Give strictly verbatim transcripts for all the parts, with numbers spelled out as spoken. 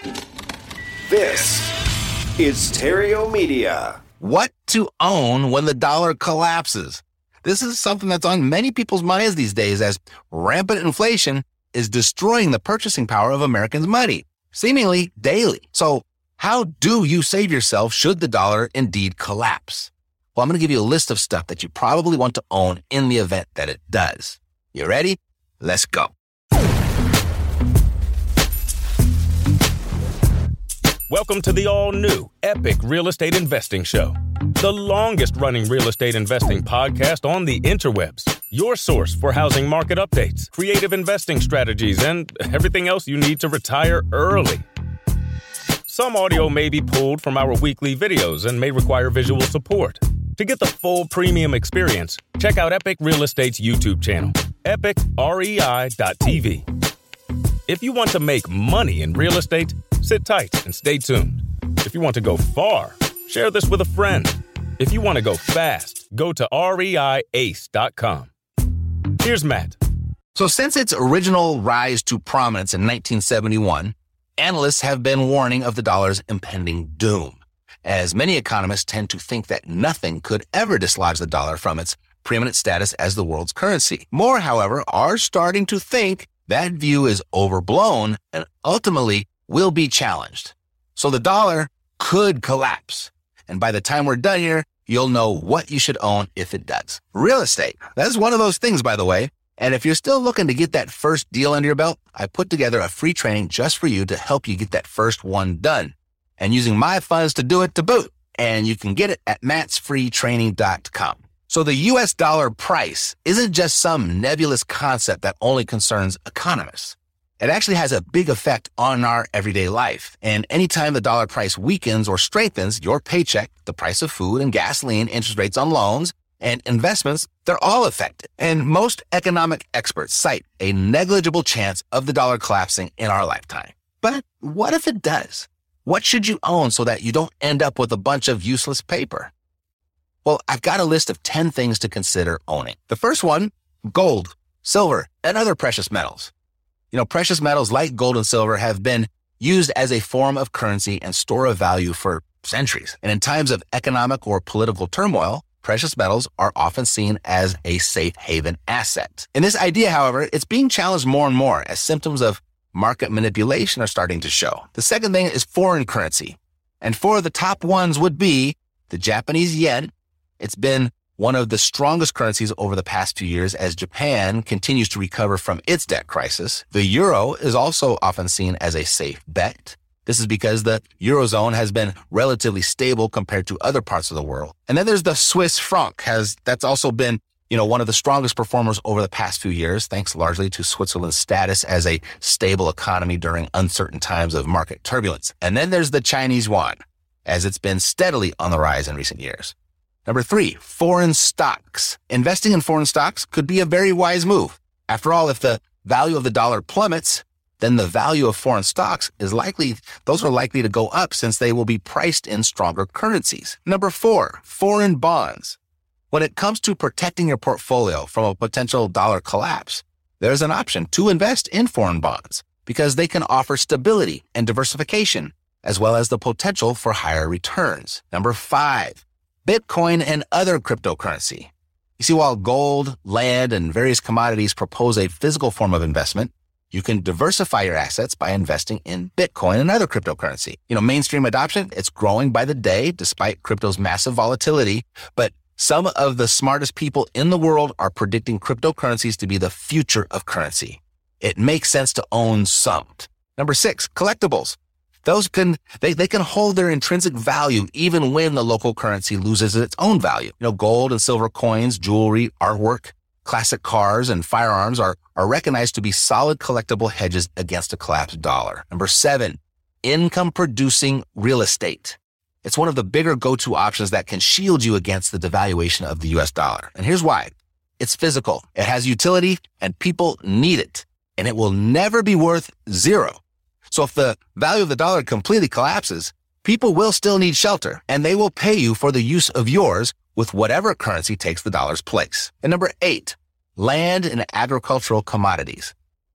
This is Stereo Media. What to own when the dollar collapses. This is something that's on many people's minds these days, as rampant inflation is destroying the purchasing power of Americans' money, seemingly daily. So how do you save yourself should the dollar indeed collapse? Well, I'm going to give you a list of stuff that you probably want to own in the event that it does. You ready? Let's go. Welcome to the all-new Epic Real Estate Investing Show, the longest-running real estate investing podcast on the interwebs. Your source for housing market updates, creative investing strategies, and everything else you need to retire early. Some audio may be pulled from our weekly videos and may require visual support. To get the full premium experience, check out Epic Real Estate's YouTube channel, epic rei dot t v. If you want to make money in real estate, sit tight and stay tuned. If you want to go far, share this with a friend. If you want to go fast, go to rei ace dot com. Here's Matt. So since its original rise to prominence in nineteen seventy-one, analysts have been warning of the dollar's impending doom, as many economists tend to think that nothing could ever dislodge the dollar from its preeminent status as the world's currency. More, however, are starting to think that view is overblown and ultimately will be challenged. So the dollar could collapse. And by the time we're done here, you'll know what you should own if it does. Real estate. That's one of those things, by the way. And if you're still looking to get that first deal under your belt, I put together a free training just for you to help you get that first one done. And using my funds to do it to boot. And you can get it at mats free training dot com. So the U S dollar price isn't just some nebulous concept that only concerns economists. It actually has a big effect on our everyday life. And anytime the dollar price weakens or strengthens, your paycheck, the price of food and gasoline, interest rates on loans, and investments, they're all affected. And most economic experts cite a negligible chance of the dollar collapsing in our lifetime. But what if it does? What should you own so that you don't end up with a bunch of useless paper? Well, I've got a list of ten things to consider owning. The first one, gold, silver, and other precious metals. You know, precious metals like gold and silver have been used as a form of currency and store of value for centuries. And in times of economic or political turmoil, precious metals are often seen as a safe haven asset. And this idea, however, it's being challenged more and more as symptoms of market manipulation are starting to show. The second thing is foreign currency. And four of the top ones would be the Japanese yen. It's been one of the strongest currencies over the past few years as Japan continues to recover from its debt crisis. The euro is also often seen as a safe bet. This is because the Eurozone has been relatively stable compared to other parts of the world. And then there's the Swiss franc, has that's also been, you know, one of the strongest performers over the past few years, thanks largely to Switzerland's status as a stable economy during uncertain times of market turbulence. And then there's the Chinese yuan, as it's been steadily on the rise in recent years. Number three, foreign stocks. Investing in foreign stocks could be a very wise move. After all, if the value of the dollar plummets, then the value of foreign stocks is likely, those are likely to go up since they will be priced in stronger currencies. Number four, foreign bonds. When it comes to protecting your portfolio from a potential dollar collapse, there's an option to invest in foreign bonds because they can offer stability and diversification, as well as the potential for higher returns. Number five, Bitcoin and other cryptocurrency. You see, while gold, land, and various commodities propose a physical form of investment, you can diversify your assets by investing in Bitcoin and other cryptocurrency. You know, mainstream adoption, it's growing by the day despite crypto's massive volatility, but some of the smartest people in the world are predicting cryptocurrencies to be the future of currency. It makes sense to own some. Number six, collectibles. Those can, they, they can hold their intrinsic value even when the local currency loses its own value. You know, gold and silver coins, jewelry, artwork, classic cars, and firearms are, are recognized to be solid collectible hedges against a collapsed dollar. Number seven, income-producing real estate. It's one of the bigger go-to options that can shield you against the devaluation of the U S dollar. And here's why. It's physical, it has utility, and people need it. And it will never be worth zero. So if the value of the dollar completely collapses, people will still need shelter, and they will pay you for the use of yours with whatever currency takes the dollar's place. And number eight, land and agricultural commodities.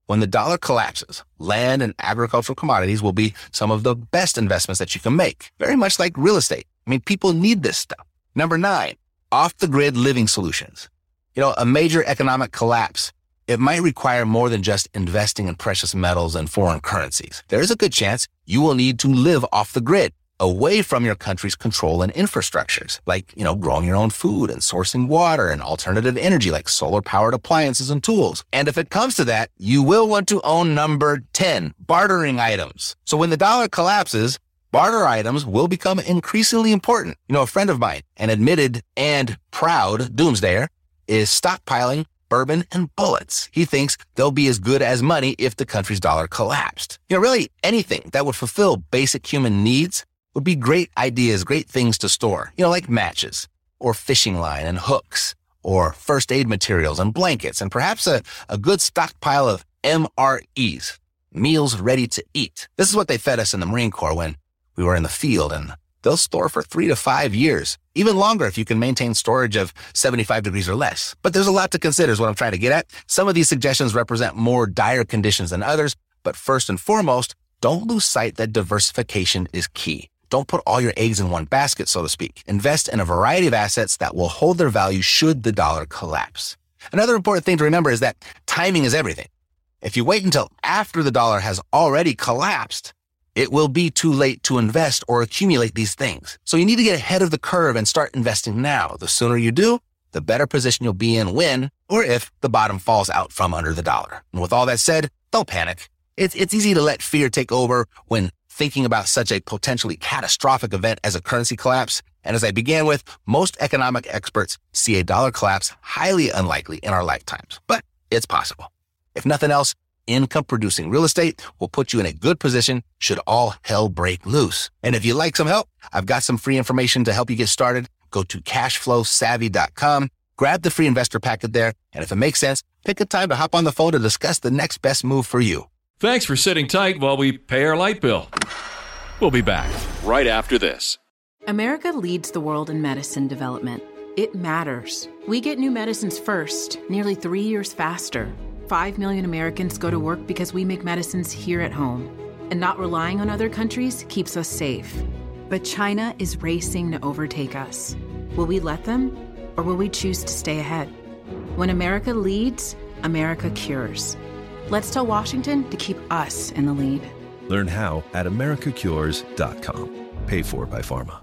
When the dollar collapses, land and agricultural commodities will be some of the best investments that you can make, very much like real estate. I mean, people need this stuff. Number nine, off-the-grid living solutions. You know, a major economic collapse, it might require more than just investing in precious metals and foreign currencies. There is a good chance you will need to live off the grid, away from your country's control and infrastructures, like, you know, growing your own food and sourcing water and alternative energy like solar-powered appliances and tools. And if it comes to that, you will want to own number ten, bartering items. So when the dollar collapses, barter items will become increasingly important. You know, a friend of mine, an admitted and proud doomsdayer, is stockpiling bourbon and bullets. He thinks they'll be as good as money if the country's dollar collapsed. You know, really anything that would fulfill basic human needs would be great ideas, great things to store. You know, like matches or fishing line and hooks or first aid materials and blankets and perhaps a, a good stockpile of M R Es, meals ready to eat. This is what they fed us in the Marine Corps when we were in the field, and they'll store for three to five years, even longer if you can maintain storage of seventy-five degrees or less. But there's a lot to consider is what I'm trying to get at. Some of these suggestions represent more dire conditions than others, but first and foremost, don't lose sight that diversification is key. Don't put all your eggs in one basket, so to speak. Invest in a variety of assets that will hold their value should the dollar collapse. Another important thing to remember is that timing is everything. If you wait until after the dollar has already collapsed, it will be too late to invest or accumulate these things. So you need to get ahead of the curve and start investing now. The sooner you do, the better position you'll be in when or if the bottom falls out from under the dollar. And with all that said, don't panic. It's, it's easy to let fear take over when thinking about such a potentially catastrophic event as a currency collapse. And as I began with, most economic experts see a dollar collapse highly unlikely in our lifetimes, but it's possible. If nothing else, income-producing real estate will put you in a good position should all hell break loose. And if you'd like some help, I've got some free information to help you get started. Go to cash flow savvy dot com, grab the free investor packet there, and if it makes sense, pick a time to hop on the phone to discuss the next best move for you. Thanks for sitting tight while we pay our light bill. We'll be back right after this. America leads the world in medicine development. It matters. We get new medicines first, nearly three years faster. Five million Americans go to work because we make medicines here at home. And not relying on other countries keeps us safe. But China is racing to overtake us. Will we let them, or will we choose to stay ahead? When America leads, America cures. Let's tell Washington to keep us in the lead. Learn how at america cures dot com. Paid for by Pharma.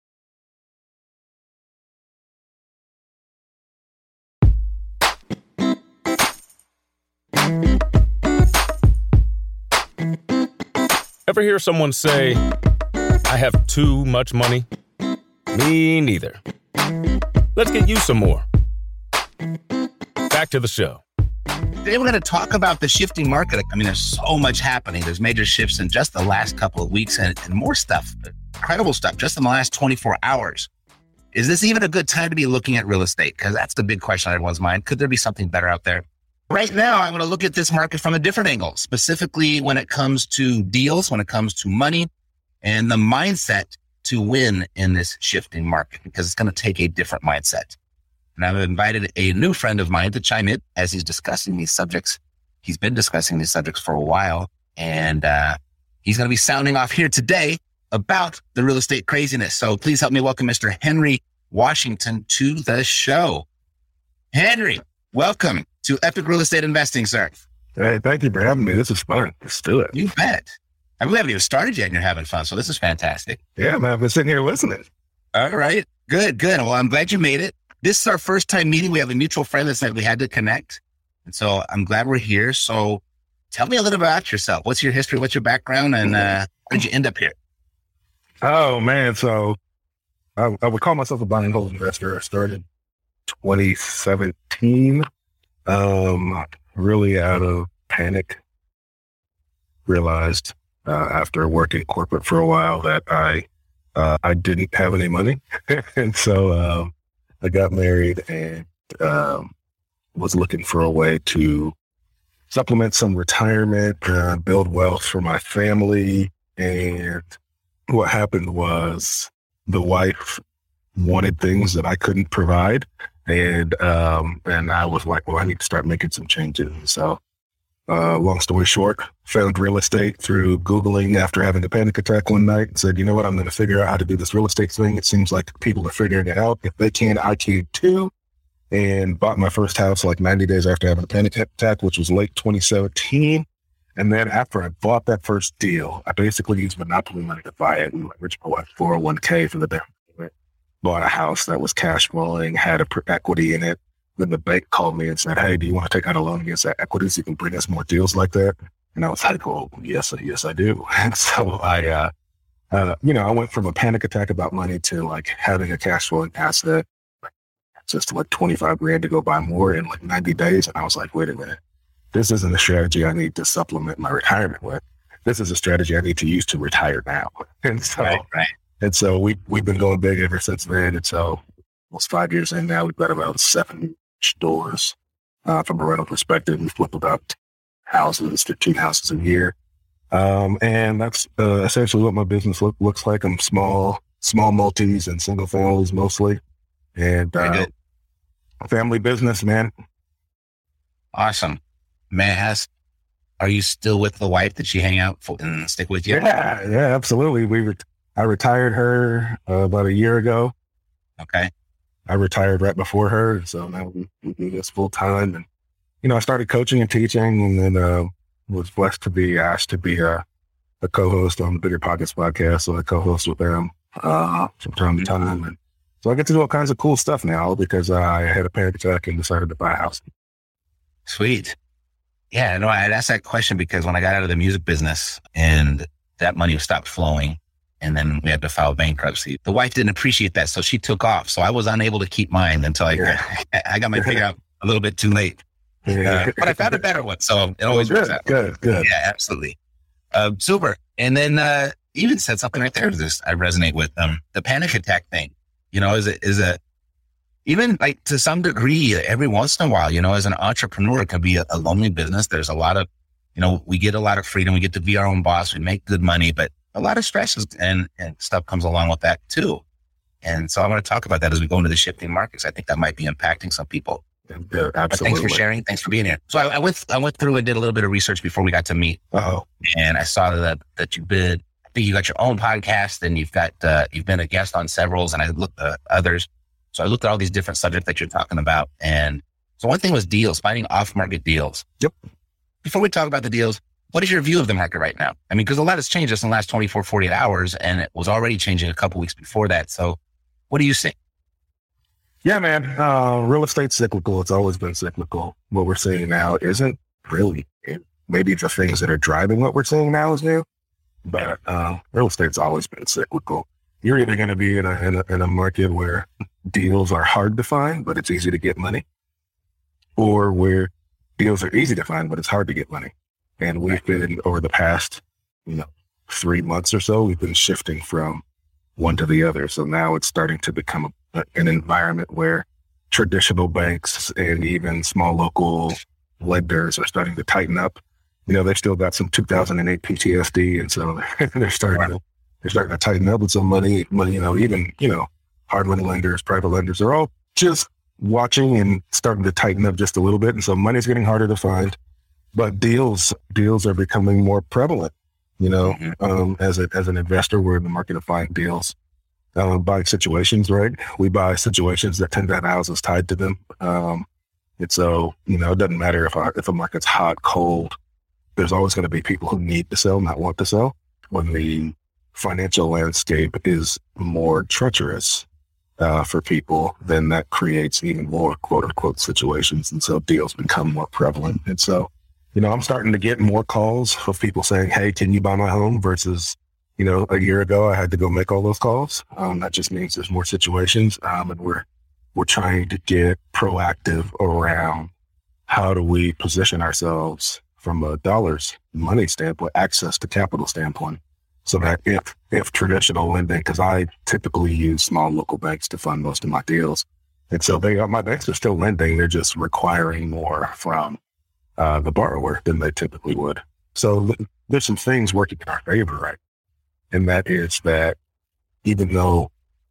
Ever hear someone say, I have too much money? Me neither. Let's get you some more. Back to the show. Today we're going to talk about the shifting market. I mean, there's so much happening. There's major shifts in just the last couple of weeks and, and more stuff, incredible stuff, just in the last twenty-four hours. Is this even a good time to be looking at real estate? Because that's the big question on everyone's mind. Could there be something better out there? Right now, I'm going to look at this market from a different angle, specifically when it comes to deals, when it comes to money, and the mindset to win in this shifting market, because it's going to take a different mindset. And I've invited a new friend of mine to chime in as he's discussing these subjects. He's been discussing these subjects for a while, and uh, he's going to be sounding off here today about the real estate craziness. So please help me welcome Mister Henry Washington to the show. Henry, welcome to Epic Real Estate Investing, sir. Hey, thank you for having me. This is fun. Let's do it. You bet. I really haven't even started yet and you're having fun, so this is fantastic. Yeah, man, I've been sitting here listening. All right. Good, good. Well, I'm glad you made it. This is our first time meeting. We have a mutual friend that said we had to connect. And so I'm glad we're here. So tell me a little bit about yourself. What's your history? What's your background? And uh, how did you end up here? Oh, man. So I, I would call myself a buy and hold investor. I started twenty seventeen, um, really out of panic. Realized uh, after working corporate for a while that I uh, I didn't have any money. And so um, I got married and um, was looking for a way to supplement some retirement, uh, build wealth for my family. And what happened was the wife wanted things that I couldn't provide. And um, and I was like, well, I need to start making some changes. So Uh, long story short, found real estate through Googling after having a panic attack one night and said, you know what, I'm going to figure out how to do this real estate thing. It seems like people are figuring it out. If they can, I can too. And bought my first house like ninety days after having a panic attack, which was late twenty seventeen. And then after I bought that first deal, I basically used Monopoly money to buy it and leveraged my four oh one k for the down payment. Bought a house that was cash flowing, had a equity in it. Then the bank called me and said, hey, do you want to take out a loan against that equity so you can bring us more deals like that? And I was like, well, yes, yes, I do. And so I, uh, uh, you know, I went from a panic attack about money to like having a cash flowing asset, just like twenty-five grand to go buy more in like ninety days. And I was like, wait a minute, this isn't a strategy I need to supplement my retirement with. This is a strategy I need to use to retire now. And so, right, right. and so we, we've been going big ever since then. And so almost five years in now, we've got about seven stores. Uh, from a rental perspective, we flip about houses, fifteen houses a year. Um, and that's uh, essentially what my business look, looks like. I'm small, small multis and single families mostly. And uh, family business, man. Awesome. May I ask, are you still with the wife? Did she hang out for, and stick with you? Yeah, yeah, absolutely. We re- I retired her uh, about a year ago. Okay. I retired right before her, so now we, we do this full time. And you know, I started coaching and teaching, and then uh, was blessed to be asked to be a, a co-host on the Bigger Pockets podcast. So I co-host with them uh, from time to time, and so I get to do all kinds of cool stuff now because uh, I had a panic attack and decided to buy a house. Sweet. Yeah, no, I'd asked that question because when I got out of the music business and that money stopped flowing, and then we had to file bankruptcy, the wife didn't appreciate that, so she took off. So I was unable to keep mine until I yeah. I got my figure out a little bit too late. Yeah. Uh, but I found a better one, so it always good, works out. Good, good. Yeah, absolutely. Uh, super. And then uh, you even said something right there that I resonate with. Um, the panic attack thing, you know, is a, is a, even like to some degree, every once in a while, you know, as an entrepreneur, it can be a, a lonely business. There's a lot of, you know, we get a lot of freedom. We get to be our own boss. We make good money, but a lot of stresses and, and stuff comes along with that too. And so I want to talk about that as we go into the shifting markets. I think that might be impacting some people. Yeah, absolutely. Thanks for sharing. Thanks for being here. So I, I went, I went through and did a little bit of research before we got to meet. Oh, and I saw that, that you did, I think you got your own podcast and you've got, uh, you've been a guest on several, and I looked at others. So I looked at all these different subjects that you're talking about. And so one thing was deals, finding off-market deals. Yep. Before we talk about the deals, what is your view of the market right now? I mean, because a lot has changed just in the last twenty-four, forty-eight hours, and it was already changing a couple weeks before that. So what do you see? Yeah, man. Uh, real estate's cyclical. It's always been cyclical. What we're seeing now isn't really. It, maybe the things that are driving what we're seeing now is new, but uh, real estate's always been cyclical. You're either going to be in a, in a in a market where deals are hard to find, but it's easy to get money, or where deals are easy to find, but it's hard to get money. And we've been, over the past, you know, three months or so, we've been shifting from one to the other. So now it's starting to become a, an environment where traditional banks and even small local lenders are starting to tighten up. You know, they've still got some two thousand eight P T S D, and so they're starting to they're starting to tighten up with some money. Money, you know, even you know, hard money lenders, private lenders are all just watching and starting to tighten up just a little bit. And so money's getting harder to find. But deals, deals are becoming more prevalent. You know, mm-hmm. um, as a as an investor, we're in the market of buying deals, um, buying situations. Right, we buy situations that tend to have houses tied to them. Um, and so, you know, it doesn't matter if our, if a market's hot, cold. There's always going to be people who need to sell, not want to sell. When the financial landscape is more treacherous uh, for people, then that creates even more quote unquote situations, and so deals become more prevalent. And so, you know, I'm starting to get more calls of people saying, hey, can you buy my home? Versus, you know, a year ago, I had to go make all those calls. Um, that just means there's more situations. Um, and we're, we're trying to get proactive around how do we position ourselves from a dollars money standpoint, access to capital standpoint. So that if, if traditional lending, because I typically use small local banks to fund most of my deals. And so they are, my banks are still lending. They're just requiring more from Uh, the borrower than they typically would. So th- there's some things working in our favor, right? And that is that even though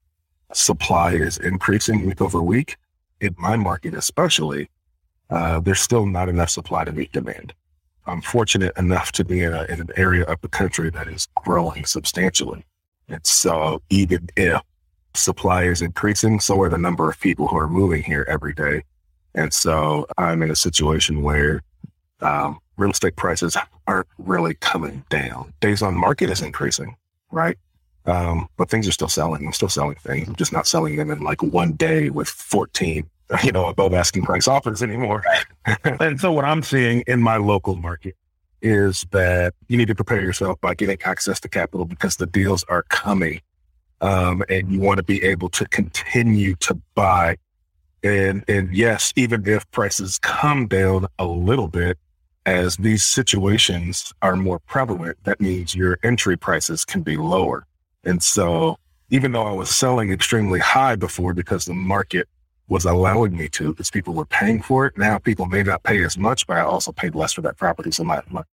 supply is increasing week over week, in my market especially, uh, there's still not enough supply to meet demand. I'm fortunate enough to be in, a, in an area of the country that is growing substantially. And so even if supply is increasing, so are the number of people who are moving here every day. And so I'm in a situation where um, real estate prices aren't really coming down. Days on market is increasing, right? Um, but things are still selling. I'm still selling things. I'm just not selling them in like one day with fourteen, you know, above asking price offers anymore. And so what I'm seeing in my local market is that you need to prepare yourself by getting access to capital because the deals are coming. Um, and you want to be able to continue to buy. And, and yes, even if prices come down a little bit, as these situations are more prevalent, that means your entry prices can be lower. And so even though I was selling extremely high before because the market was allowing me to, because people were paying for it, now people may not pay as much, but I also paid less for that property. So my, my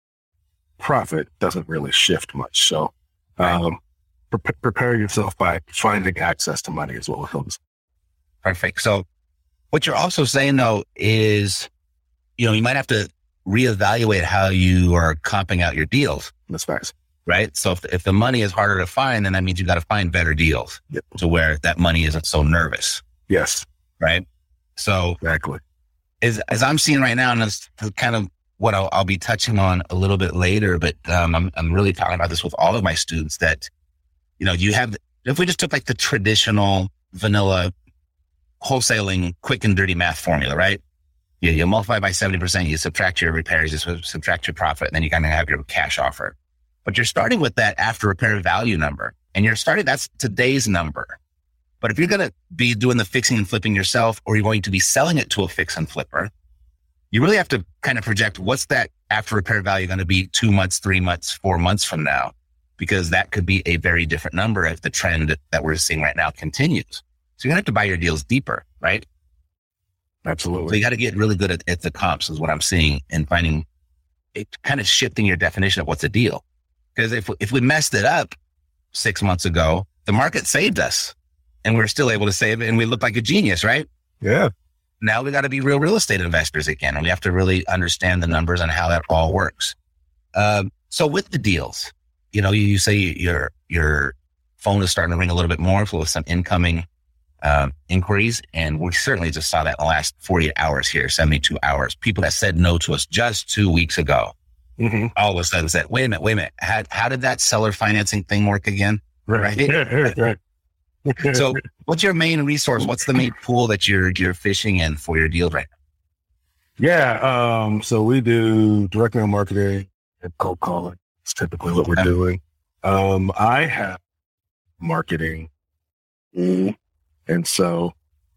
profit doesn't really shift much. So um, pre- prepare yourself by finding access to money as well as Perfect. So what you're also saying though is, you know, you might have to reevaluate how you are comping out your deals. That's facts. Right. So if, if the money is harder to find, then that means you got to find better deals yep. to where that money isn't so nervous. Yes. Right. So exactly. As, as I'm seeing right now, and that's kind of what I'll, I'll be touching on a little bit later, but um, I'm, I'm really talking about this with all of my students that, you know, you have, if we just took like the traditional vanilla wholesaling, quick and dirty math formula, right? You, you multiply by seventy percent, you subtract your repairs, you subtract your profit, and then you kind of have your cash offer. But you're starting with that after repair value number, and you're starting, that's today's number. But if you're going to be doing the fixing and flipping yourself, or you're going to be selling it to a fix and flipper, you really have to kind of project what's that after repair value going to be two months, three months, four months from now, because that could be a very different number if the trend that we're seeing right now continues. So you're going to have to buy your deals deeper, right? Absolutely. So you got to get really good at, at the comps is what I'm seeing, and finding it, kind of shifting your definition of what's a deal. Because if, if we messed it up six months ago, the market saved us and we're still able to save it and we look like a genius, right? Yeah. Now we got to be real real estate investors again, and we have to really understand the numbers and how that all works. Um, so with the deals, you know, you, you say your, your phone is starting to ring a little bit more with some incoming um, inquiries. And we certainly just saw that in the last forty-eight hours here, seventy-two hours, people that said no to us just two weeks ago. Mm-hmm. All of a sudden said, wait a minute, wait a minute. How, how did that seller financing thing work again? Right. right. right. So what's your main resource? What's the main pool that you're, you're fishing in for your deal right now? Yeah. Um, so we do direct mail marketing and cold calling. It's typically what we're okay. doing. Um, I have marketing. Mm, and so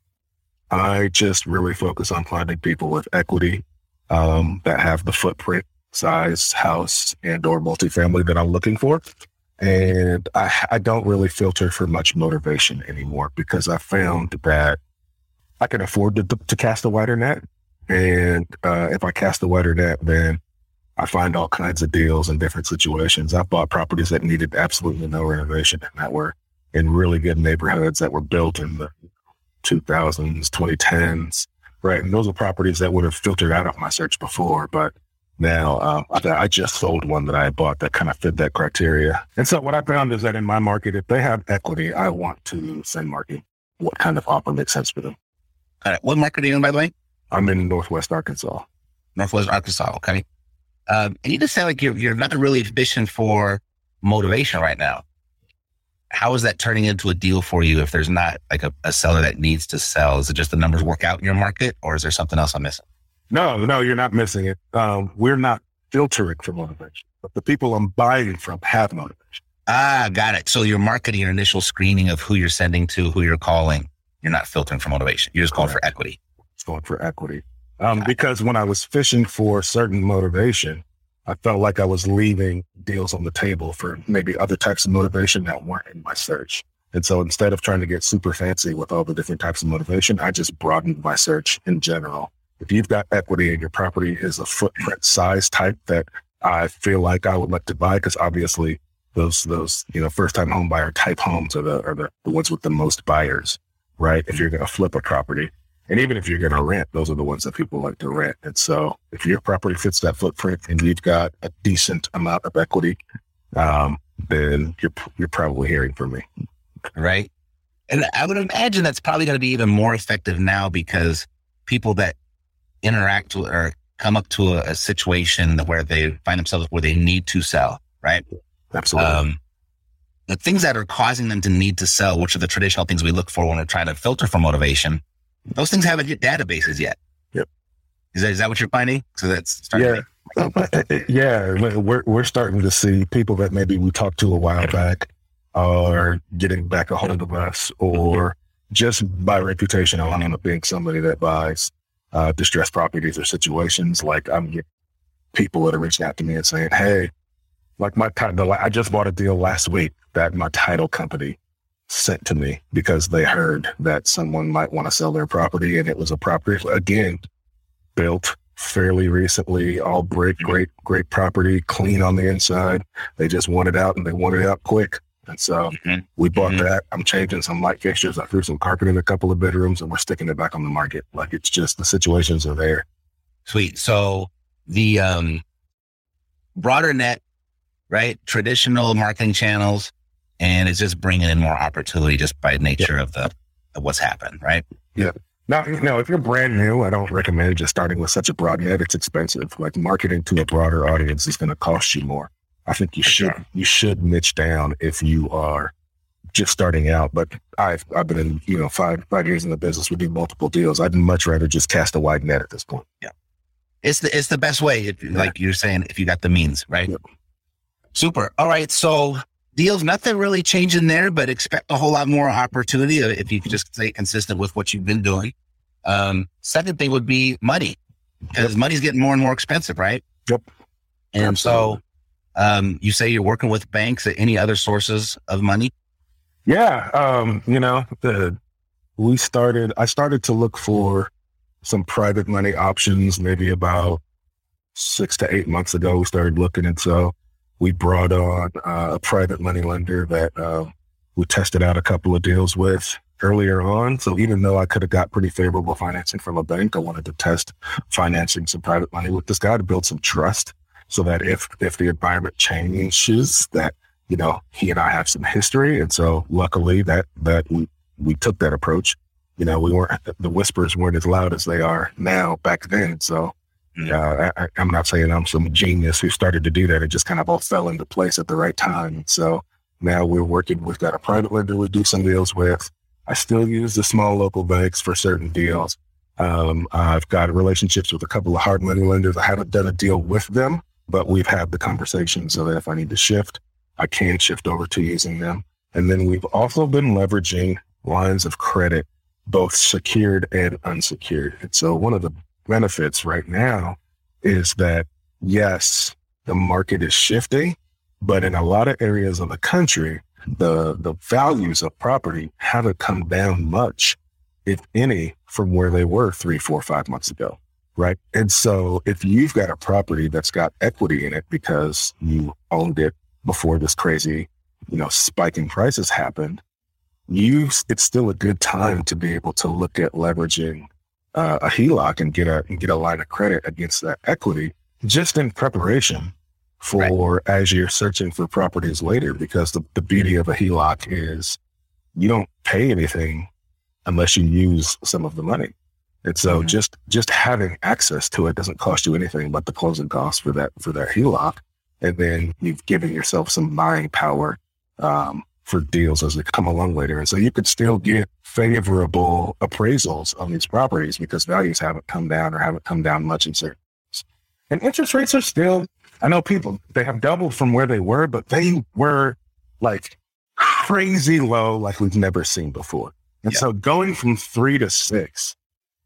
I just really focus on finding people with equity, um, that have the footprint, size, house, and or multifamily that I'm looking for. And I, I don't really filter for much motivation anymore because I found that I can afford to, to cast a wider net. And uh, if I cast a wider net, then I find all kinds of deals in different situations. I bought properties that needed absolutely no renovation and that were in really good neighborhoods that were built in the two thousands, twenty tens, right? And those are properties that would have filtered out of my search before, but now, um, I, I just sold one that I bought that kind of fit that criteria. And so what I found is that in my market, if they have equity, I want to send market what kind of offer makes sense for them. All right. What market are you in, by the way? I'm in Northwest Arkansas. Northwest Arkansas. Okay. Um, and you just sound like you're, you're not really fishing for motivation right now. How is that turning into a deal for you if there's not like a, a seller that needs to sell? Is it just the numbers work out in your market, or is there something else I'm missing? No, no, you're not missing it. Um, we're not filtering for motivation, but the people I'm buying from have motivation. Ah, got it. So you're marketing your initial screening of who you're sending to, who you're calling. You're not filtering for motivation. You're just calling for equity. It's going for equity. Um, because when I was fishing for certain motivation, I felt like I was leaving deals on the table for maybe other types of motivation that weren't in my search. And so instead of trying to get super fancy with all the different types of motivation, I just broadened my search in general. If you've got equity and your property is a footprint size type that I feel like I would like to buy, because obviously those, those, you know, first time home buyer type homes are the, are the, the ones with the most buyers, right? If you're going to flip a property. And even if you're going to rent, those are the ones that people like to rent. And so if your property fits that footprint and you've got a decent amount of equity, um, then you're you're probably hearing from me. Right. And I would imagine that's probably going to be even more effective now because people that interact with or come up to a, a situation where they find themselves where they need to sell, right? Absolutely. Um, the things that are causing them to need to sell, which are the traditional things we look for when we're trying to filter for motivation, those things haven't hit databases yet. Yep. Is that, is that what you're finding? So that's starting yeah. To yeah. We're, we're starting to see people that maybe we talked to a while back are getting back a hold of us, or just by reputation alone of being somebody that buys uh, distressed properties or situations. Like I'm getting people that are reaching out to me and saying, hey, like my title, I just bought a deal last week that my title company sent to me because they heard that someone might want to sell their property. And it was a property, again, built fairly recently, all brick, great, great property, clean on the inside. They just want it out and they want it out quick. And so mm-hmm. we bought mm-hmm. that. I'm changing some light fixtures. I threw some carpet in a couple of bedrooms and we're sticking it back on the market. Like it's just the situations are there. Sweet. So the um, broader net, right? Traditional marketing channels, and it's just bringing in more opportunity just by nature yeah. of the of what's happened, right? Yeah. Now, you know, if you're brand new, I don't recommend just starting with such a broad net. It's expensive. Like marketing to a broader audience is going to cost you more. I think you should sure. you should niche down if you are just starting out. But I've I've been in you know five five years in the business. We do multiple deals. I'd much rather just cast a wide net at this point. Yeah, it's the it's the best way. If, yeah. Like you're saying, if you got the means, right? Yep. Super. All right. So deals, nothing really changing there, but expect a whole lot more opportunity if you could just stay consistent with what you've been doing. Um, second thing would be money, because yep. money's getting more and more expensive, right? Yep. And Absolutely. so um, you say you're working with banks. Any other sources of money? Yeah. Um, you know, the, we started, I started to look for some private money options maybe about six to eight months ago. We started looking, and so we brought on uh, a private money lender that uh, we tested out a couple of deals with earlier on. So even though I could have got pretty favorable financing from a bank, I wanted to test financing some private money with this guy to build some trust, so that if if the environment changes, that, you know, he and I have some history. And so luckily that that we, we took that approach. You know, we weren't, the whispers weren't as loud as they are now back then. So Uh, I, I'm not saying I'm some genius who started to do that. It just kind of all fell into place at the right time. So now we're working, we've got a private lender we do some deals with. I still use the small local banks for certain deals. Um, I've got relationships with a couple of hard money lenders. I haven't done a deal with them, but we've had the conversation so that if I need to shift, I can shift over to using them. And then we've also been leveraging lines of credit, both secured and unsecured. And so one of the benefits right now is that, yes, the market is shifting, but in a lot of areas of the country, the the values of property haven't come down much, if any, from where they were three, four, five months ago, right? And so if you've got a property that's got equity in it because you owned it before this crazy, you know, spike in prices happened, you it's still a good time to be able to look at leveraging Uh, a H E L O C and get a and get a line of credit against that equity, just in preparation for right. as you're searching for properties later. Because the, the beauty of a H E L O C is you don't pay anything unless you use some of the money. And so mm-hmm. just just having access to it doesn't cost you anything but the closing costs for that for that H E L O C. And then you've given yourself some buying power um, for deals as they come along later. And so you could still get favorable appraisals on these properties because values haven't come down or haven't come down much in certain areas. And interest rates are still, I know people, they have doubled from where they were, but they were like crazy low, like we've never seen before. And yeah. so going from three to six,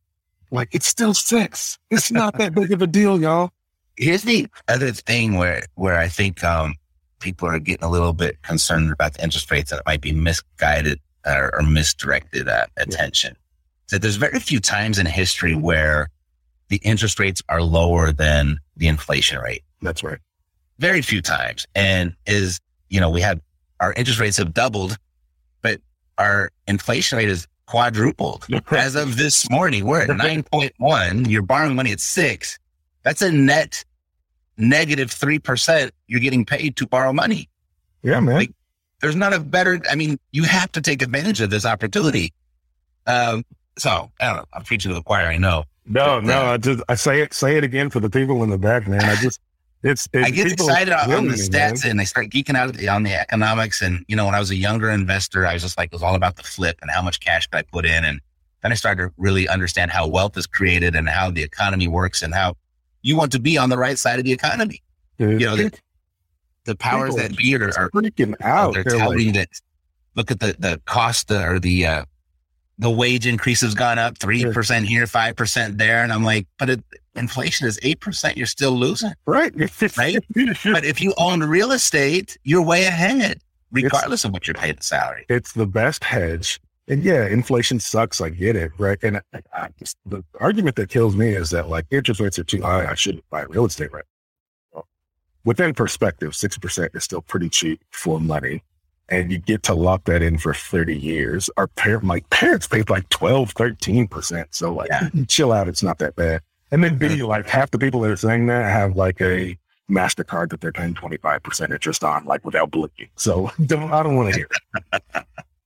like it's still six. It's not that big of a deal, y'all. Here's the other thing where, where I think, um, people are getting a little bit concerned about the interest rates, that it might be misguided or, or misdirected uh, attention. Yeah. So there's very few times in history where the interest rates are lower than the inflation rate. That's right. Very few times. And is, you know, we have, our interest rates have doubled, but our inflation rate is quadrupled. As of this morning, we're at nine point one. You're borrowing money at six. That's a net negative three percent you're getting paid to borrow money. Yeah, man. Like, there's not a better, I mean, you have to take advantage of this opportunity. Um, so, I don't know. I'm preaching to the choir, I know. No, but, no, uh, I just, I say it, say it again for the people in the back, man. I just, it's, it's I get people excited on, on the me, stats man. and I start geeking out on the economics. And, you know, when I was a younger investor, I was just like, it was all about the flip and how much cash could I put in. And then I started to really understand how wealth is created and how the economy works and how you want to be on the right side of the economy. Dude, You know, the, the powers people that be are, are freaking out. they're, They're touting like, that. Look at the, the cost uh, or the, uh, the wage increase has gone up three percent here, five percent there. And I'm like, but it, inflation is eight percent. You're still losing. right. Right? But if you own real estate, you're way ahead, regardless of what you're paid the salary. It's the best hedge. And yeah, inflation sucks. I get it. Right. And I, I just, the argument that kills me is that like interest rates are too high. I shouldn't buy real estate right now. Within perspective, six percent is still pretty cheap for money. And you get to lock that in for thirty years. Our parent, my parents paid like twelve, thirteen percent. So like, Yeah. chill out. It's not that bad. And then B, like half the people that are saying that have like a MasterCard that they're paying twenty-five percent interest on, like without blinking. So don't, I don't want to hear it.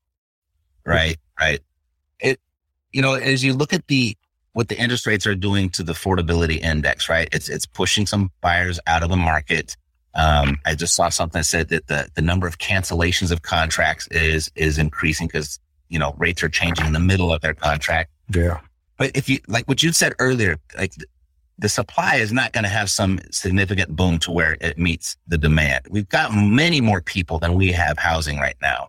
Right, right. It, you know, as you look at the what the interest rates are doing to the affordability index, right? It's it's pushing some buyers out of the market. Um, I just saw something that said that the the number of cancellations of contracts is is increasing because you know rates are changing in the middle of their contract. Yeah. But if you like what you said earlier, like the, the supply is not going to have some significant boom to where it meets the demand. We've got many more people than we have housing right now,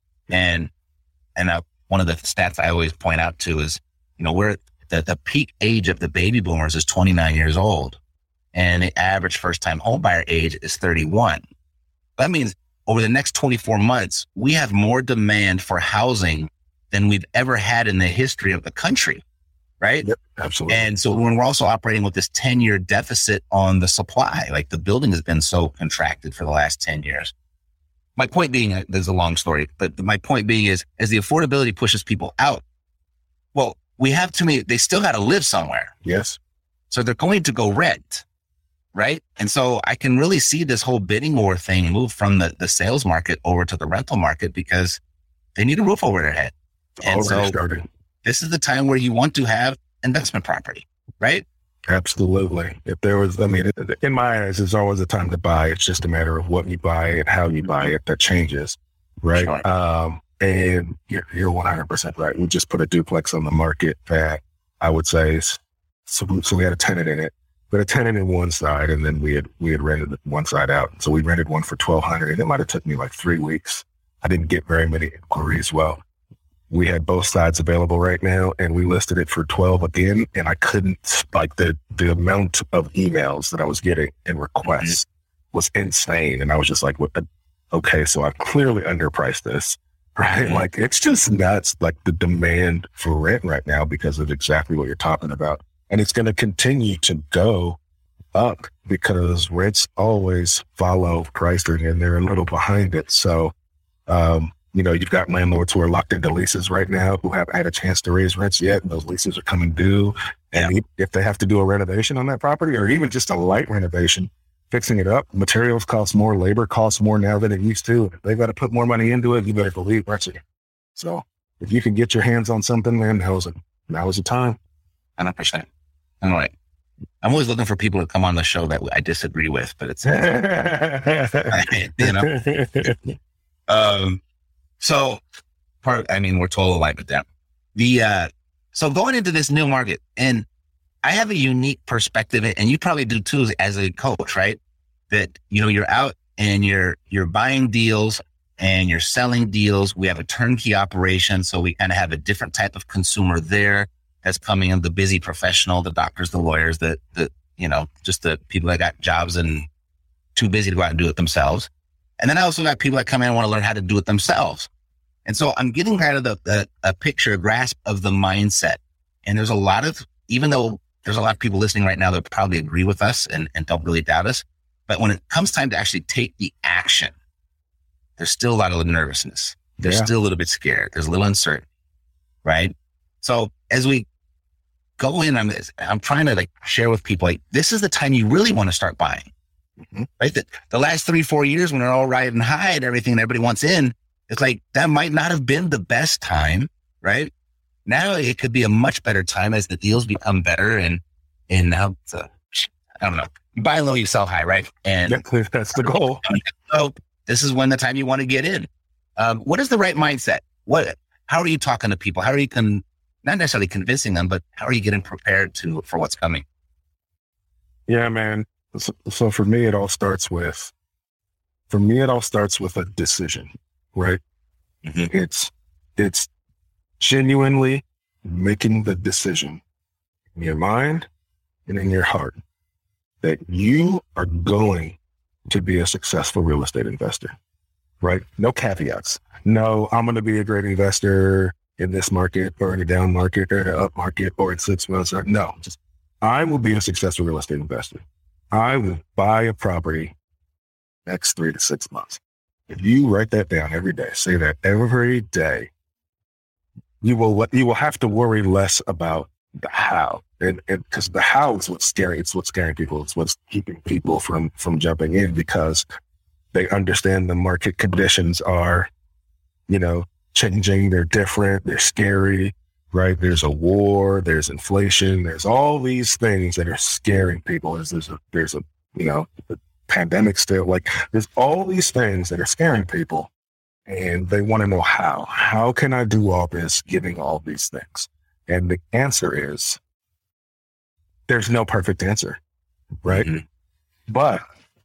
and and uh, one of the stats I always point out to is you know we're the the peak age of the baby boomers is twenty-nine years old, and the average first time home buyer age is thirty-one. That means over the next twenty-four months, we have more demand for housing than we've ever had in the history of the country. Right. Yep, absolutely. And so when we're also operating with this ten year deficit on the supply, like the building has been so contracted for the last ten years. My point being, uh, there's a long story, but my point being is as the affordability pushes people out, well, we have too many, they still got to live somewhere. Yes. So they're going to go rent. Right. And so I can really see this whole bidding war thing move from the, the sales market over to the rental market because they need a roof over their head. And Already so started. this is the time where you want to have investment property, right? Absolutely. If there was, I mean, in my eyes, there's always a time to buy. It's just a matter of what you buy and how you buy it that changes, right? Sure. Um, and you're, you're one hundred percent right. We just put a duplex on the market that I would say is, so, so we had a tenant in it. We had a tenant in one side, and then we had we had rented one side out. So we rented one for twelve hundred, and it might have took me like three weeks. I didn't get very many inquiries. Well, we had both sides available right now, and we listed it for twelve again. And I couldn't, like the the amount of emails that I was getting and requests mm-hmm. was insane. And I was just like, what the, okay, so I clearly underpriced this, right? Mm-hmm. Like it's just nuts, like the demand for rent right now because of exactly what you're talking about. And it's going to continue to go up because rents always follow pricing and they're a little behind it. So, um, you know, you've got landlords who are locked into leases right now who haven't had a chance to raise rents yet. And those leases are coming due. And yeah. if they have to do a renovation on that property or even just a light renovation, fixing it up, materials cost more, labor costs more now than it used to. If they've got to put more money into it, you better believe rents again. So if you can get your hands on something, man, now is, a, now is the time. one hundred percent. All right. I'm always looking for people to come on the show that I disagree with, but it's, you know, um, so part, I mean, we're total alignment there. The, uh, so going into this new market, and I have a unique perspective, and you probably do too as a coach, right? That, you know, you're out and you're, you're buying deals and you're selling deals. We have a turnkey operation. So we kind of have a different type of consumer there. That's coming in, the busy professional, the doctors, the lawyers, the, the, you know, just the people that got jobs and too busy to go out and do it themselves. And then I also got people that come in and want to learn how to do it themselves. And so I'm getting kind of the, the a picture, a grasp of the mindset. And there's a lot of, even though there's a lot of people listening right now that probably agree with us and, and don't really doubt us, but when it comes time to actually take the action, there's still a lot of nervousness. There's yeah. still a little bit scared. There's a little uncertainty. right? So as we go in on this, I'm trying to like share with people, like, this is the time you really want to start buying, mm-hmm. right? The, the last three, four years when they're all riding high and everything and everybody wants in, it's like, that might not have been the best time, right? Now it could be a much better time as the deals become better. And, and now it's a, I don't know, you buy low, you sell high, right? And that's the goal. So this is when the time you want to get in. Um, what is the right mindset? What, how are you talking to people? How are you con- not necessarily convincing them, but how are you getting prepared to, for what's coming? Yeah, man. So, so for me, it all starts with, for me, it all starts with a decision, right? Mm-hmm. It's, it's genuinely making the decision in your mind and in your heart that you are going to be a successful real estate investor, right? No caveats. No, I'm going to be a great investor in this market or in a down market or in an up market or in six months. Or, no, just I will be a successful real estate investor. I will buy a property next three to six months. If you write that down every day, say that every day, you will you will have to worry less about the how, and because the how is what's scary. It's what's scaring people. It's what's keeping people from from jumping in because they understand the market conditions are, you know, changing. They're different. They're scary, right? There's a war. There's inflation. There's all these things that are scaring people. There's, there's a there's a you know the pandemic still. Like there's all these things that are scaring people. And they want to know how. How can I do all this, giving all these things? And the answer is, there's no perfect answer, right? Mm-hmm. But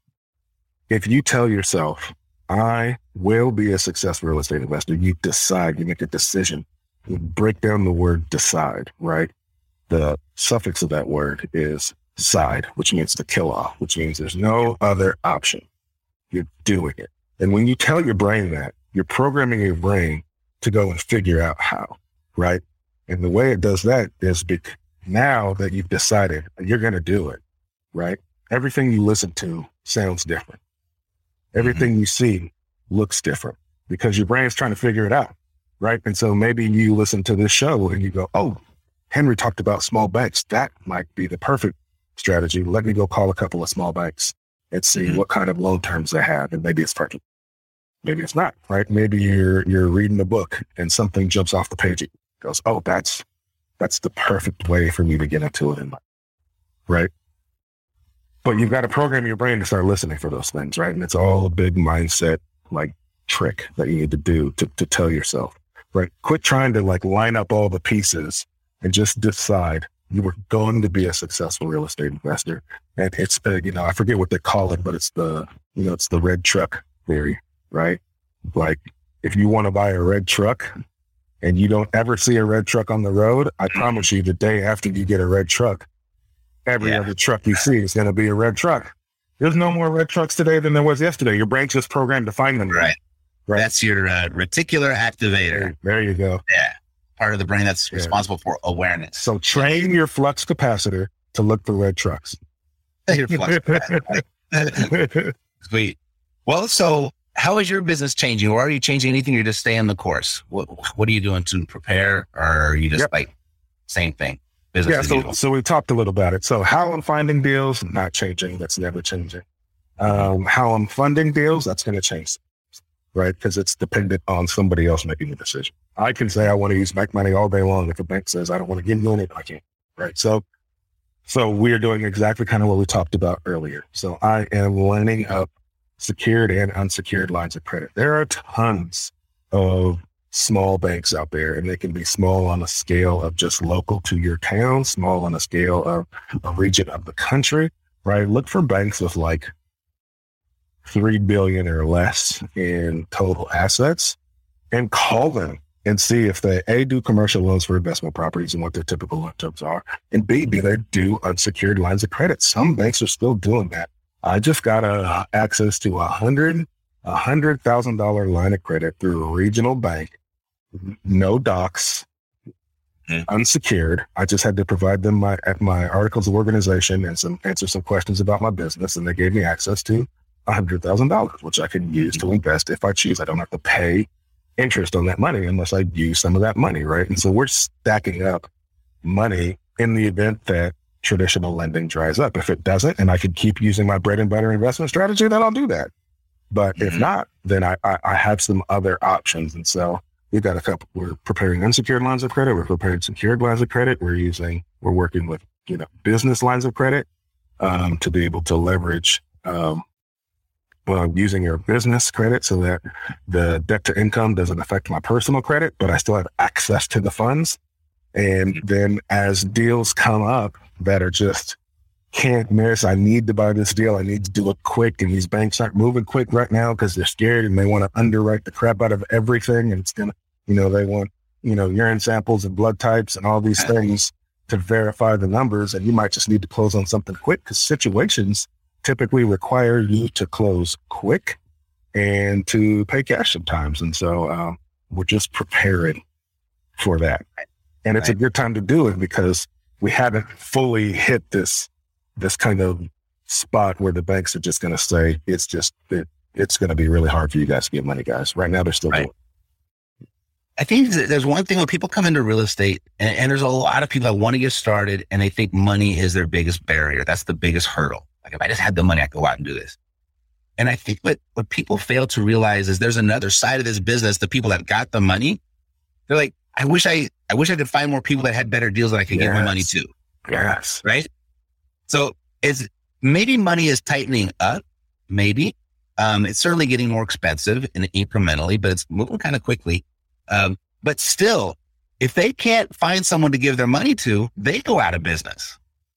if you tell yourself, I will be a successful real estate investor, you decide, you make a decision. You break down the word decide, right? The suffix of that word is side, which means to kill off, which means there's no other option. You're doing it. And when you tell your brain that, you're programming your brain to go and figure out how, right? And the way it does that is bec- now that you've decided you're going to do it, right? Everything you listen to sounds different. Everything mm-hmm. you see looks different because your brain's trying to figure it out, right? And so maybe you listen to this show and you go, oh, Henry talked about small banks. That might be the perfect strategy. Let me go call a couple of small banks and see mm-hmm. what kind of loan terms they have. And maybe it's perfect. Maybe it's not, right? Maybe you're you're reading a book and something jumps off the page. It goes, oh, that's that's the perfect way for me to get into it in life, right? But you've got to program your brain to start listening for those things, right? And it's all a big mindset like trick that you need to do to, to tell yourself, right? Quit trying to like line up all the pieces and just decide you were going to be a successful real estate investor. And it's, uh, you know, I forget what they call it, but it's the, you know, it's the red truck theory. Right? Like if you want to buy a red truck and you don't ever see a red truck on the road, I promise you the day after you get a red truck, every yeah. other truck you see is going to be a red truck. There's no more red trucks today than there was yesterday. Your brain's just programmed to find them. Right. Right. That's your uh, reticular activator. There you go. Yeah. Part of the brain that's yeah. responsible for awareness. So train your flux capacitor to look for red trucks. Your flux capacitor. Sweet. Well, so how is your business changing, or are you changing anything? You're just staying the course. What What are you doing to prepare, or are you just yep. like same thing? Business yeah. So usual? so we talked a little about it. So how I'm finding deals, not changing. That's never changing. Um, how I'm funding deals, that's going to change, right? Because it's dependent on somebody else making the decision. I can say I want to use bank money all day long. If a bank says I don't want to give you anything, I can't. Right. So so we're doing exactly kind of what we talked about earlier. So I am lining up secured and unsecured lines of credit. There are tons of small banks out there, and they can be small on a scale of just local to your town, small on a scale of a region of the country, right? Look for banks with like three billion or less in total assets and call them and see if they A, do commercial loans for investment properties and what their typical loan terms are, and B, do they do unsecured lines of credit? Some banks are still doing that. I just got uh, access to a hundred, a hundred thousand dollar line of credit through a regional bank, no docs, mm-hmm. unsecured. I just had to provide them my at my articles of organization and some answer some questions about my business, and they gave me access to a hundred thousand dollars, which I can use to invest if I choose. I don't have to pay interest on that money unless I use some of that money, right? And so we're stacking up money in the event that traditional lending dries up. If it doesn't, and I could keep using my bread and butter investment strategy, then I'll do that. But mm-hmm. if not, then I, I, I have some other options. And so we've got a couple, we're preparing unsecured lines of credit. We're preparing secured lines of credit. We're using, we're working with, you know, business lines of credit um, to be able to leverage, um, well, using your business credit so that the debt to income doesn't affect my personal credit, but I still have access to the funds. And then as deals come up that are just can't miss, I need to buy this deal, I need to do it quick, and these banks aren't moving quick right now because they're scared and they want to underwrite the crap out of everything. And it's going to, you know, they want, you know, urine samples and blood types and all these things to verify the numbers. And you might just need to close on something quick because situations typically require you to close quick and to pay cash sometimes. And so um, we're just preparing for that. And it's right. a good time to do it because we haven't fully hit this this kind of spot where the banks are just going to say, it's just, it, it's going to be really hard for you guys to get money, guys. Right now, they're still right. doing it. I think there's one thing when people come into real estate, and, and there's a lot of people that want to get started and they think money is their biggest barrier. That's the biggest hurdle. Like if I just had the money, I could go out and do this. And I think what, what people fail to realize is there's another side of this business. The people that got the money, they're like, I wish I, I wish I could find more people that had better deals that I could yes. give my money to. Yes. Right. So it's maybe money is tightening up. Maybe um, it's certainly getting more expensive and incrementally, but it's moving kind of quickly. Um, but still, if they can't find someone to give their money to, they go out of business.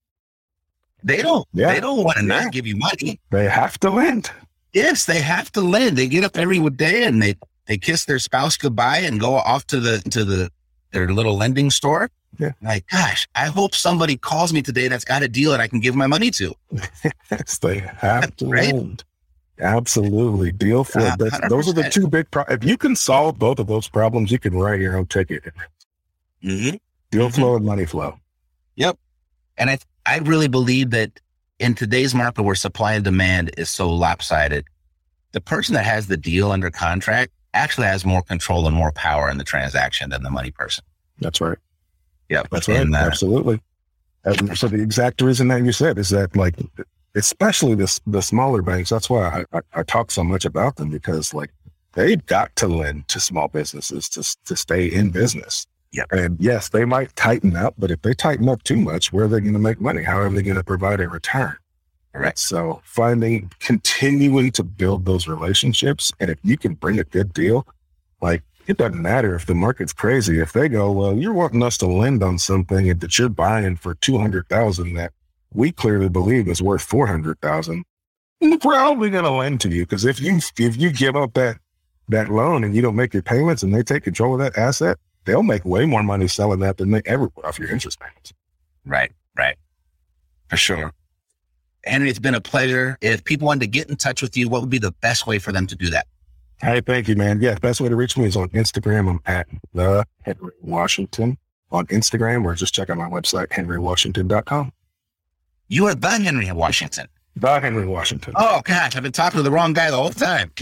They don't, yeah. they don't want to yeah. not give you money. They have to lend. Yes, they have to lend. They get up every day and they, they kiss their spouse goodbye and go off to the, to the, their little lending store. Yeah. Like, gosh, I hope somebody calls me today that's got a deal that I can give my money to. Yes, they have to right? lend. Absolutely. Deal flow. Uh, that's, those are the two big problems. If you can solve both of those problems, you can write your own ticket. Mm-hmm. Deal mm-hmm. flow and money flow. Yep. And I, I really believe that in today's market where supply and demand is so lopsided, the person that has the deal under contract actually has more control and more power in the transaction than the money person. That's right. Yeah, that's right. And, uh, Absolutely. And so the exact reason that you said is that, like, especially this the smaller banks. That's why I, I, I talk so much about them, because like they've got to lend to small businesses to to stay in business. Yeah. And yes, they might tighten up, but if they tighten up too much, where are they going to make money? How are they going to provide a return? Right. So finding, continuing to build those relationships, and if you can bring a good deal, like. It doesn't matter if the market's crazy. If they go, well, you're wanting us to lend on something that you're buying for two hundred thousand that we clearly believe is worth four hundred thousand, we're probably going to lend to you. Because if you if you give up that that loan and you don't make your payments and they take control of that asset, they'll make way more money selling that than they ever would off your interest payments. Right, right. For sure. Henry, it's been a pleasure. If people wanted to get in touch with you, what would be the best way for them to do that? Hey, thank you, man. Yeah, best way to reach me is on Instagram. I'm at the Henry Washington on Instagram, or just check out my website, henry washington dot com. You are the Henry Washington. The Henry Washington. Oh, gosh, I've been talking to the wrong guy the whole time.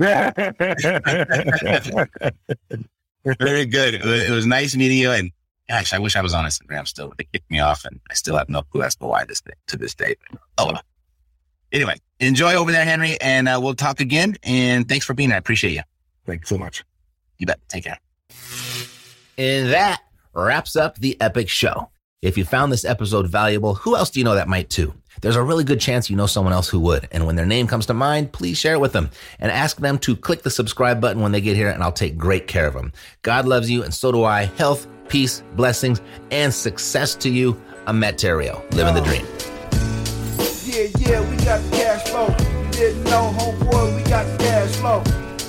Very good. It was, it was nice meeting you. And gosh, I wish I was on Instagram still. They kicked me off, and I still have no clue as to why this day, to this day. Oh, well. Anyway, enjoy over there, Henry, and uh, we'll talk again. And thanks for being here. I appreciate you. Thanks so much. You bet. Take care. And that wraps up the Epic Show. If you found this episode valuable, who else do you know that might too? There's a really good chance you know someone else who would. And when their name comes to mind, please share it with them and ask them to click the subscribe button when they get here, and I'll take great care of them. God loves you, and so do I. Health, peace, blessings, and success to you. I'm Matt Theriault, living the dream. Yeah, yeah, we got the cash flow. You didn't know, homeboy, we got the cash flow.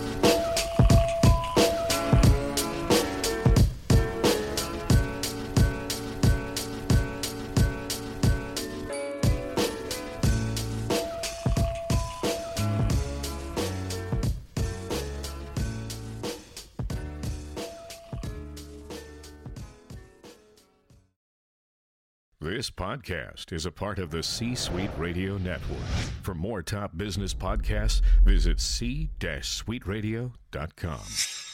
This podcast is a part of the C-Suite Radio Network. For more top business podcasts, visit c suite radio dot com.